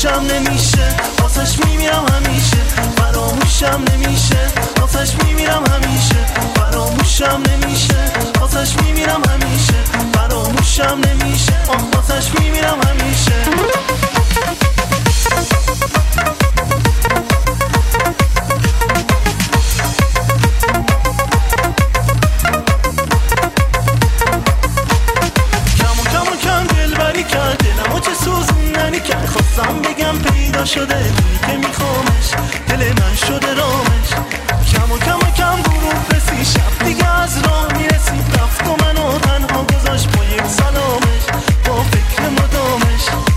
فراموشم نمیشه واسش میمیرم همیشه فراموشم نمیشه واسش میمیرم همیشه فراموشم نمیشه واسش میمیرم همیشه فراموشم نمیشه واسش میمیرم همیشه کرد خواستم بگم پیدا شده اونی که میخوامش دل من شده رامش کم و غروب رسی شب دیگه از راه میرسید رفت و منو تنها گذاشت با یک سلامش با فکر مدامش